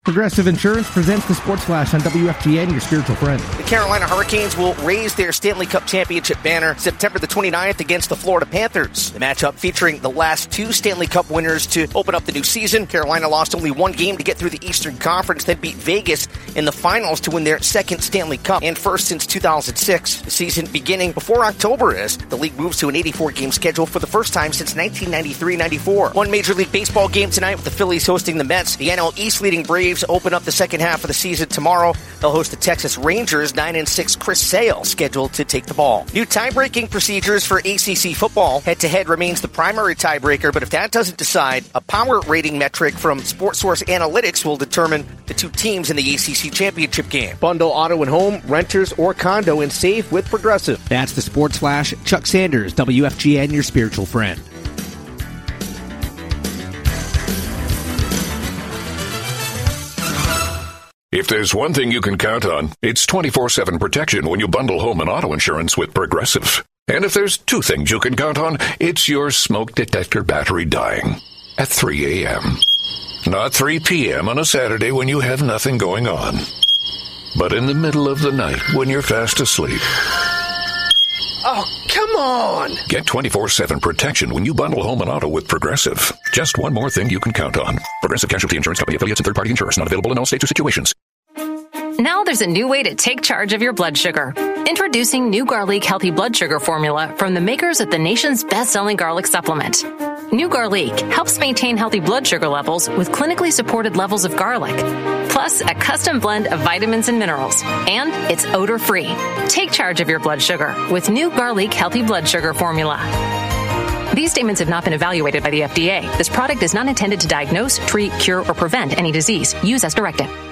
Progressive Insurance presents the Sports Flash on WFGN, your spiritual friend. The Carolina Hurricanes will raise their Stanley Cup championship banner September the 29th against the Florida Panthers. The matchup featuring the last two Stanley Cup winners to open up the new season. Carolina lost only one game to get through the Eastern Conference, then beat Vegas in the finals to win their second Stanley Cup and first since 2006. The season beginning before October as the league moves to an 84-game schedule for the first time since 1993-94. One Major League Baseball game tonight with the Phillies hosting the Mets. The NL East leading Braves open up the second half of the season tomorrow. They'll host the Texas Rangers. 9-6 Chris Sale scheduled to take the ball. New tie-breaking procedures for ACC football. Head-to-head remains the primary tiebreaker, but if that doesn't decide, a power rating metric from SportSource Analytics will determine the two teams in the ACC championship game. Bundle auto and home, renters, or condo and save with Progressive. That's the Sports Flash. Chuck Sanders, WFGN, your spiritual friend. If there's one thing you can count on, it's 24/7 protection when you bundle home and auto insurance with Progressive. And if there's two things you can count on, it's your smoke detector battery dying at 3 a.m. Not 3 p.m. on a Saturday when you have nothing going on, but in the middle of the night when you're fast asleep. Oh, come on! Get 24/7 protection when you bundle home and auto with Progressive. Just one more thing you can count on. Progressive Casualty Insurance Company, affiliates, and third-party insurers. Not available in all states or situations. Now there's a new way to take charge of your blood sugar. Introducing New Garlic Healthy Blood Sugar Formula from the makers of the nation's best-selling garlic supplement. New Garlic helps maintain healthy blood sugar levels with clinically supported levels of garlic, plus a custom blend of vitamins and minerals. And it's odor-free. Take charge of your blood sugar with New Garlic Healthy Blood Sugar Formula. These statements have not been evaluated by the FDA. This product is not intended to diagnose, treat, cure, or prevent any disease. Use as directed.